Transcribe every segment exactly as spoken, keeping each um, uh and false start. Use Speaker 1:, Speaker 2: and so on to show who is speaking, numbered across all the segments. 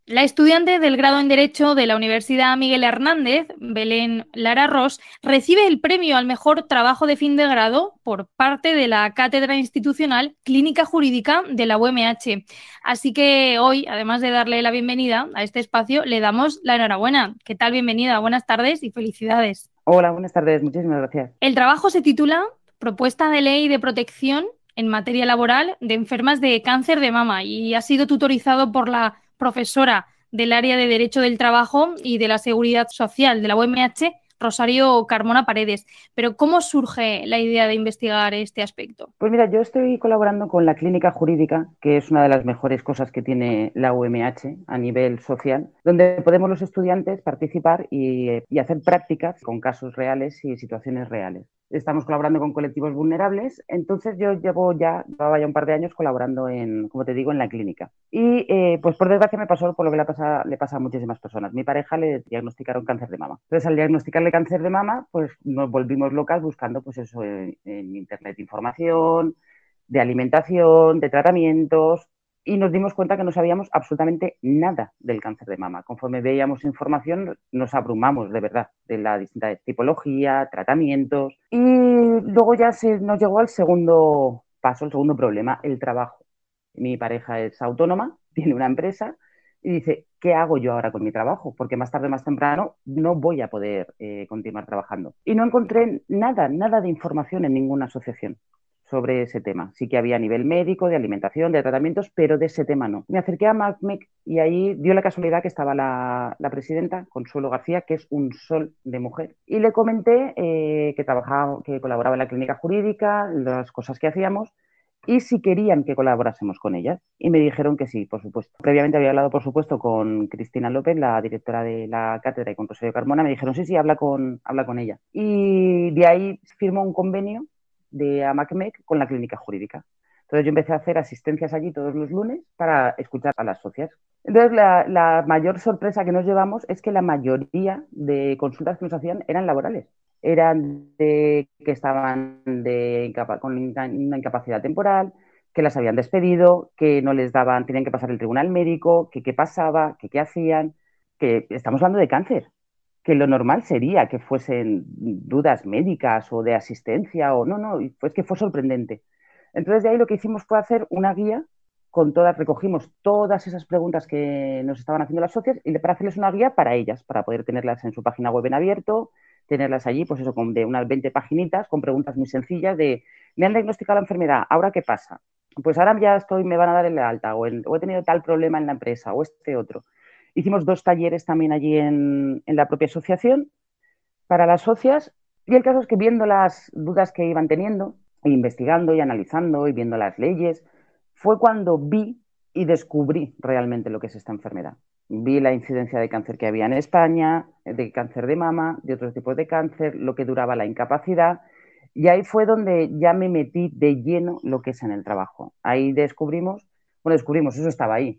Speaker 1: La estudiante del grado en Derecho de la Universidad Miguel Hernández, Belén Lara Ros, recibe el premio al mejor trabajo de fin de grado por parte de la Cátedra Institucional Clínica Jurídica de la U M H. Así que hoy, además de darle la bienvenida a este espacio, le damos la enhorabuena. ¿Qué tal? Bienvenida, buenas tardes y felicidades.
Speaker 2: Hola, buenas tardes, muchísimas gracias.
Speaker 1: El trabajo se titula Propuesta de Ley de Protección en materia laboral de enfermas de cáncer de mama y ha sido tutorizado por la profesora del área de Derecho del Trabajo y de la Seguridad Social de la U M H, Rosario Carmona Paredes. Pero ¿cómo surge la idea de investigar este aspecto?
Speaker 2: Pues mira, yo estoy colaborando con la Clínica Jurídica, que es una de las mejores cosas que tiene la U M H a nivel social, donde podemos los estudiantes participar y, eh, y hacer prácticas con casos reales y situaciones reales. Estamos colaborando con colectivos vulnerables, entonces yo llevo ya, llevaba ya un par de años colaborando en, como te digo, en la clínica. Y eh, pues por desgracia me pasó por lo que le pasa, le pasa a muchísimas personas. Mi pareja le diagnosticaron cáncer de mama. Entonces al diagnosticarle cáncer de mama, pues nos volvimos locas buscando pues eso en, en internet información, de alimentación, de tratamientos, y nos dimos cuenta que no sabíamos absolutamente nada del cáncer de mama. Conforme veíamos información, nos abrumamos de verdad de la distinta tipología, tratamientos, y luego ya se nos llegó al segundo paso, el segundo problema, el trabajo. Mi pareja es autónoma, tiene una empresa y dice, ¿qué hago yo ahora con mi trabajo? Porque más tarde, más temprano, no voy a poder eh, continuar trabajando. Y no encontré nada, nada de información en ninguna asociación sobre ese tema. Sí que había a nivel médico, de alimentación, de tratamientos, pero de ese tema no. Me acerqué a MacMec y ahí dio la casualidad que estaba la, la presidenta, Consuelo García, que es un sol de mujer, y le comenté eh, que trabajaba, que colaboraba en la clínica jurídica, las cosas que hacíamos, y si querían que colaborásemos con ellas. Y me dijeron que sí, por supuesto. Previamente había hablado, por supuesto, con Cristina López, la directora de la cátedra, y con Rosario Carmona. Me dijeron, sí, sí, habla con, habla con ella. Y de ahí firmó un convenio de AMACMEC con la clínica jurídica. Entonces yo empecé a hacer asistencias allí todos los lunes para escuchar a las socias. Entonces la, la mayor sorpresa que nos llevamos es que la mayoría de consultas que nos hacían eran laborales. Eran de que estaban de, con una incapacidad temporal, que las habían despedido, que no les daban, tenían que pasar el tribunal médico, que qué pasaba, que qué hacían, que estamos hablando de cáncer, que lo normal sería que fuesen dudas médicas o de asistencia o no, no, pues que fue sorprendente. Entonces de ahí lo que hicimos fue hacer una guía con todas, recogimos todas esas preguntas que nos estaban haciendo las socias y para hacerles una guía para ellas, para poder tenerlas en su página web en abierto, tenerlas allí, pues eso, con de unas veinte paginitas, con preguntas muy sencillas de, me han diagnosticado la enfermedad, ¿ahora qué pasa? Pues ahora ya estoy, me van a dar el alta, o, el, o he tenido tal problema en la empresa, o este otro. Hicimos dos talleres también allí en, en la propia asociación para las socias, y el caso es que viendo las dudas que iban teniendo, e investigando y analizando y viendo las leyes, fue cuando vi y descubrí realmente lo que es esta enfermedad. Vi la incidencia de cáncer que había en España, de cáncer de mama, de otros tipos de cáncer, lo que duraba la incapacidad, y ahí fue donde ya me metí de lleno lo que es en el trabajo. Ahí descubrimos, bueno, descubrimos, eso estaba ahí,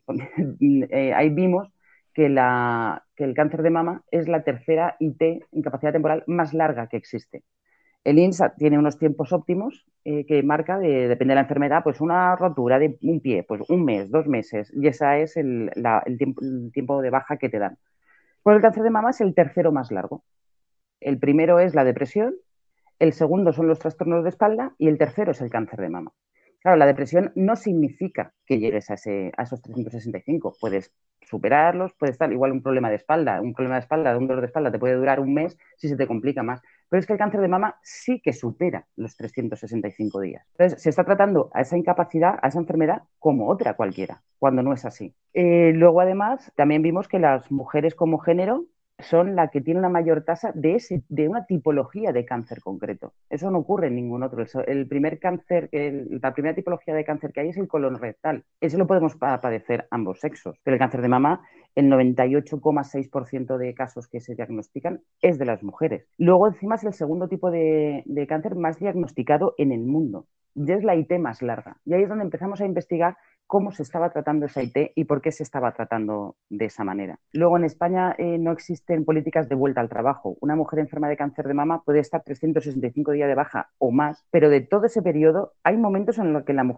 Speaker 2: eh, ahí vimos que, la, que el cáncer de mama es la tercera I T, incapacidad temporal, más larga que existe. El I N S S tiene unos tiempos óptimos eh, que marca, de, depende de la enfermedad, pues una rotura de un pie, pues un mes, dos meses, y ese es el, la, el, tiempo, el tiempo de baja que te dan. Pues el cáncer de mama es el tercero más largo. El primero es la depresión, el segundo son los trastornos de espalda y el tercero es el cáncer de mama. Claro, la depresión no significa que llegues a, ese, a esos trescientos sesenta y cinco. Puedes superarlos, puede estar igual un problema de espalda. Un problema de espalda, un dolor de espalda te puede durar un mes si se te complica más. Pero es que el cáncer de mama sí que supera los trescientos sesenta y cinco días. Entonces, se está tratando a esa incapacidad, a esa enfermedad, como otra cualquiera, cuando no es así. Eh, luego, además, también vimos que las mujeres como género son la que tiene una mayor tasa de, ese, de una tipología de cáncer concreto. Eso no ocurre en ningún otro. El primer cáncer, el, la primera tipología de cáncer que hay es el colon rectal. Ese lo podemos padecer ambos sexos. Pero el cáncer de mama, el noventa y ocho coma seis por ciento de casos que se diagnostican es de las mujeres. Luego, encima, es el segundo tipo de, de cáncer más diagnosticado en el mundo. Ya es la I T más larga. Y ahí es donde empezamos a investigar cómo se estaba tratando esa I T y por qué se estaba tratando de esa manera. Luego, en España eh, no existen políticas de vuelta al trabajo. Una mujer enferma de cáncer de mama puede estar trescientos sesenta y cinco días de baja o más, pero de todo ese periodo hay momentos en los que la mujer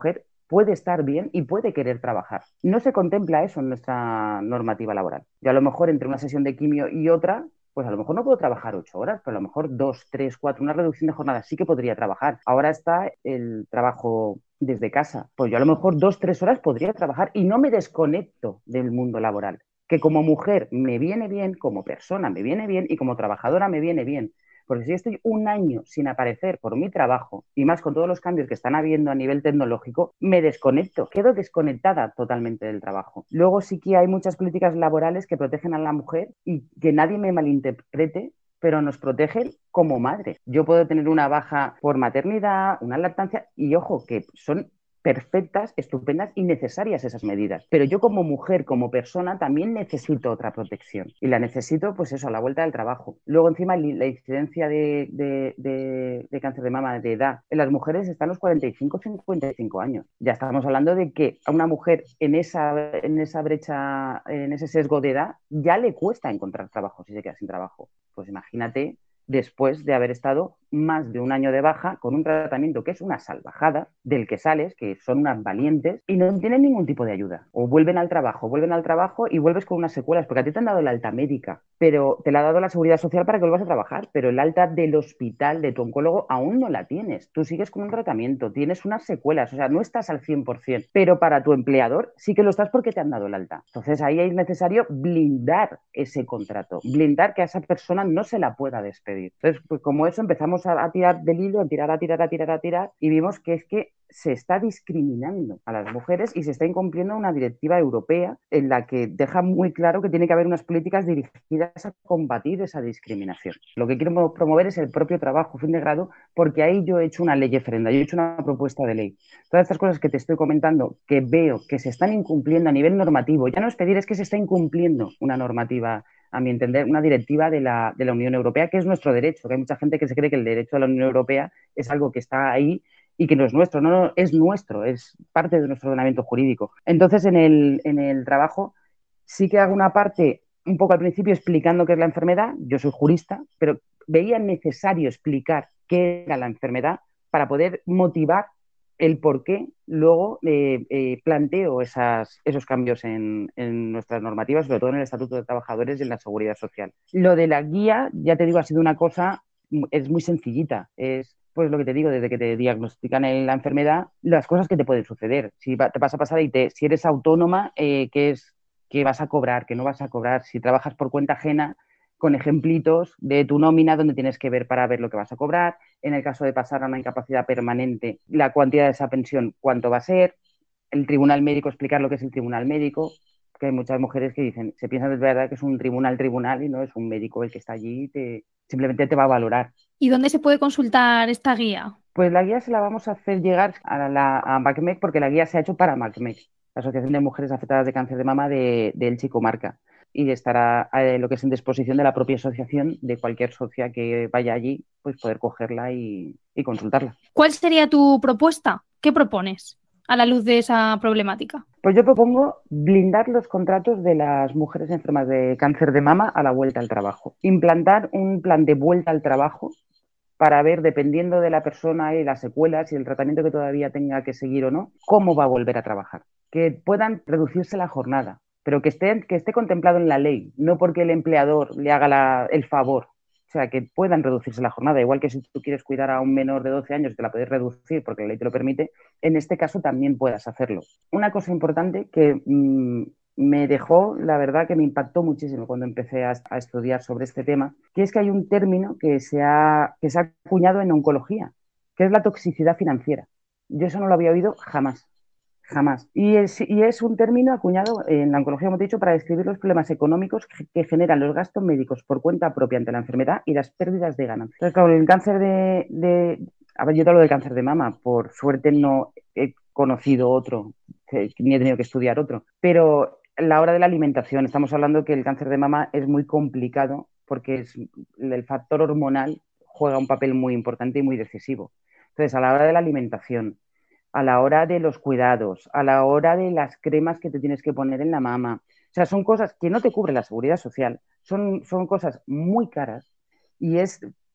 Speaker 2: puede estar bien y puede querer trabajar. No se contempla eso en nuestra normativa laboral. Yo a lo mejor entre una sesión de quimio y otra, pues a lo mejor no puedo trabajar ocho horas, pero a lo mejor dos, tres, cuatro, una reducción de jornada sí que podría trabajar. Ahora está el trabajo desde casa. Pues yo a lo mejor dos, tres horas podría trabajar y no me desconecto del mundo laboral. Que como mujer me viene bien, como persona me viene bien y como trabajadora me viene bien. Porque si estoy un año sin aparecer por mi trabajo, y más con todos los cambios que están habiendo a nivel tecnológico, me desconecto, quedo desconectada totalmente del trabajo. Luego sí que hay muchas políticas laborales que protegen a la mujer y que nadie me malinterprete, pero nos protegen como madres. Yo puedo tener una baja por maternidad, una lactancia, y ojo, que son perfectas, estupendas y necesarias esas medidas. Pero yo como mujer, como persona, también necesito otra protección. Y la necesito, pues eso, a la vuelta del trabajo. Luego, encima, la incidencia de, de, de, de cáncer de mama de edad en las mujeres está en los cuarenta y cinco, cincuenta y cinco años. Ya estamos hablando de que a una mujer en esa, en esa brecha, en ese sesgo de edad, ya le cuesta encontrar trabajo si se queda sin trabajo. Pues imagínate después de haber estado más de un año de baja con un tratamiento que es una salvajada, del que sales, que son unas valientes y no tienen ningún tipo de ayuda. O vuelven al trabajo, vuelven al trabajo y vuelves con unas secuelas, porque a ti te han dado la alta médica, pero te la ha dado la seguridad social para que vuelvas a trabajar, pero el alta del hospital, de tu oncólogo, aún no la tienes. Tú sigues con un tratamiento, tienes unas secuelas, o sea, no estás al cien por ciento, pero para tu empleador sí que lo estás porque te han dado el alta. Entonces ahí es necesario blindar ese contrato, blindar que a esa persona no se la pueda despedir. Entonces, pues como eso empezamos a, a tirar del hilo, a tirar, a tirar, a tirar, a tirar, y vimos que es que se está discriminando a las mujeres y se está incumpliendo una directiva europea en la que deja muy claro que tiene que haber unas políticas dirigidas a combatir esa discriminación. Lo que quiero promover es el propio trabajo fin de grado, porque ahí yo he hecho una ley referenda, yo he hecho una propuesta de ley. Todas estas cosas que te estoy comentando, que veo que se están incumpliendo a nivel normativo, ya no es pedir, es que se está incumpliendo una normativa, a mi entender, una directiva de la, de la Unión Europea, que es nuestro derecho, que hay mucha gente que se cree que el derecho de la Unión Europea es algo que está ahí y que no es nuestro, no, no, es nuestro, es parte de nuestro ordenamiento jurídico. Entonces, en el, en el trabajo sí que hago una parte un poco al principio explicando qué es la enfermedad, yo soy jurista, pero veía necesario explicar qué era la enfermedad para poder motivar el por qué luego eh, eh, planteo esas, esos cambios en, en nuestras normativas, sobre todo en el Estatuto de Trabajadores y en la Seguridad Social. Lo de la guía, ya te digo, ha sido una cosa, es muy sencillita, es pues lo que te digo, desde que te diagnostican la enfermedad, las cosas que te pueden suceder. Si te pasa a pasar y te, si eres autónoma, eh, ¿qué es que vas a cobrar, que no vas a cobrar? Si trabajas por cuenta ajena, con ejemplitos de tu nómina donde tienes que ver para ver lo que vas a cobrar. En el caso de pasar a una incapacidad permanente, la cuantía de esa pensión, cuánto va a ser. El tribunal médico, explicar lo que es el tribunal médico, que hay muchas mujeres que dicen, se piensan de verdad que es un tribunal tribunal y no es un médico el que está allí y te, simplemente te va a valorar.
Speaker 1: ¿Y dónde se puede consultar esta guía?
Speaker 2: Pues la guía se la vamos a hacer llegar a, la, a MACMEC, porque la guía se ha hecho para MACMEC, la Asociación de Mujeres Afectadas de Cáncer de Mama de, de Elche y Comarca. Y estará eh, lo que es en disposición de la propia asociación, de cualquier socia que vaya allí, pues poder cogerla y, y consultarla.
Speaker 1: ¿Cuál sería tu propuesta? ¿Qué propones a la luz de esa problemática?
Speaker 2: Pues yo propongo blindar los contratos de las mujeres enfermas de cáncer de mama a la vuelta al trabajo. Implantar un plan de vuelta al trabajo para ver, dependiendo de la persona y las secuelas y el tratamiento que todavía tenga que seguir o no, cómo va a volver a trabajar. Que puedan reducirse la jornada, pero que esté, que esté contemplado en la ley, no porque el empleador le haga la, el favor. O sea, que puedan reducirse la jornada. Igual que si tú quieres cuidar a un menor de doce años, te la puedes reducir porque la ley te lo permite, en este caso también puedas hacerlo. Una cosa importante que mmm, me dejó, la verdad que me impactó muchísimo cuando empecé a, a, estudiar sobre este tema, que es que hay un término que se, ha, que se ha acuñado en oncología, que es la toxicidad financiera. Yo eso no lo había oído jamás, jamás. Y es, y es un término acuñado en la oncología, como te he dicho, para describir los problemas económicos que, que generan los gastos médicos por cuenta propia ante la enfermedad y las pérdidas de ganancia. Entonces, claro, el cáncer de, de... A ver, yo te hablo del cáncer de mama, por suerte no he conocido otro, ni he tenido que estudiar otro, pero la hora de la alimentación, estamos hablando que el cáncer de mama es muy complicado porque es, el factor hormonal juega un papel muy importante y muy decisivo. Entonces, a la hora de la alimentación, a la hora de los cuidados, a la hora de las cremas que te tienes que poner en la mama, o sea, son cosas que no te cubre la seguridad social, son, son cosas muy caras y es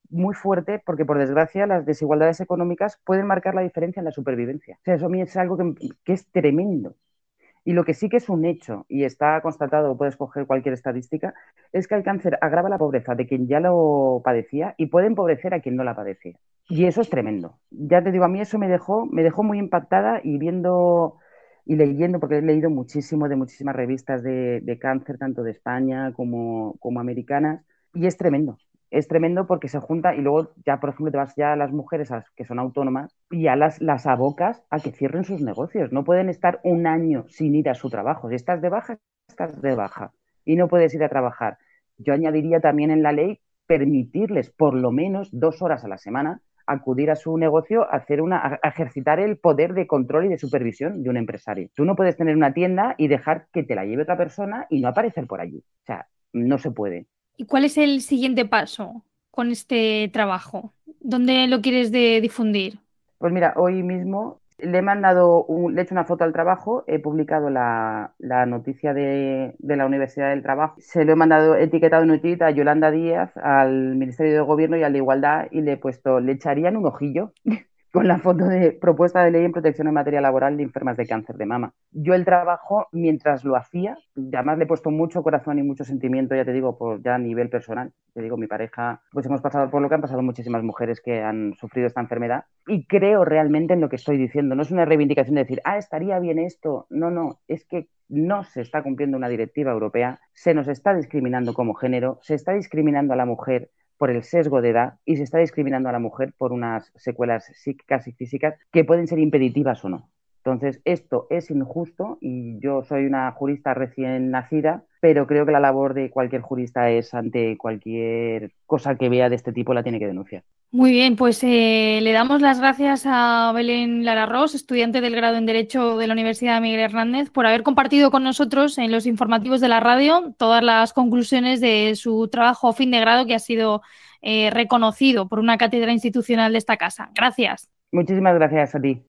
Speaker 2: muy fuerte porque, por desgracia, las desigualdades económicas pueden marcar la diferencia en la supervivencia. O sea, eso a mí es algo que, que es tremendo. Y lo que sí que es un hecho, y está constatado, puedes coger cualquier estadística, es que el cáncer agrava la pobreza de quien ya lo padecía y puede empobrecer a quien no la padecía. Y eso es tremendo. Ya te digo, a mí eso me dejó, me dejó muy impactada y viendo y leyendo, porque he leído muchísimo de muchísimas revistas de, de cáncer, tanto de España como, como americanas, y es tremendo. Es tremendo porque se junta y luego ya, por ejemplo, te vas ya a las mujeres a las que son autónomas y ya las, las abocas a que cierren sus negocios. No pueden estar un año sin ir a su trabajo. Si estás de baja, estás de baja y no puedes ir a trabajar. Yo añadiría también en la ley permitirles por lo menos dos horas a la semana acudir a su negocio a, hacer una, a ejercitar el poder de control y de supervisión de un empresario. Tú no puedes tener una tienda y dejar que te la lleve otra persona y no aparecer por allí. O sea, no se puede.
Speaker 1: ¿Y cuál es el siguiente paso con este trabajo? ¿Dónde lo quieres de difundir?
Speaker 2: Pues mira, hoy mismo le he mandado, un, le he hecho una foto al trabajo, he publicado la, la noticia de, de, la Universidad del Trabajo, se lo he mandado etiquetado en un tuit a Yolanda Díaz, al Ministerio de Gobierno y al de Igualdad y le he puesto, le echarían un ojillo con la foto de propuesta de ley en protección en materia laboral de enfermas de cáncer de mama. Yo el trabajo, mientras lo hacía, además le he puesto mucho corazón y mucho sentimiento, ya te digo, por ya a nivel personal. Te digo, mi pareja, pues hemos pasado por lo que han pasado muchísimas mujeres que han sufrido esta enfermedad y creo realmente en lo que estoy diciendo. No es una reivindicación de decir, ah, estaría bien esto. No, no, es que no se está cumpliendo una directiva europea, se nos está discriminando como género, se está discriminando a la mujer por el sesgo de edad y se está discriminando a la mujer por unas secuelas psíquicas y físicas que pueden ser impeditivas o no. Entonces, esto es injusto y yo soy una jurista recién nacida, pero creo que la labor de cualquier jurista es ante cualquier cosa que vea de este tipo la tiene que denunciar.
Speaker 1: Muy bien, pues eh, le damos las gracias a Belén Lara Ros, estudiante del grado en Derecho de la Universidad Miguel Hernández, por haber compartido con nosotros en los informativos de la radio todas las conclusiones de su trabajo fin de grado que ha sido eh, reconocido por una cátedra institucional de esta casa. Gracias.
Speaker 2: Muchísimas gracias a ti.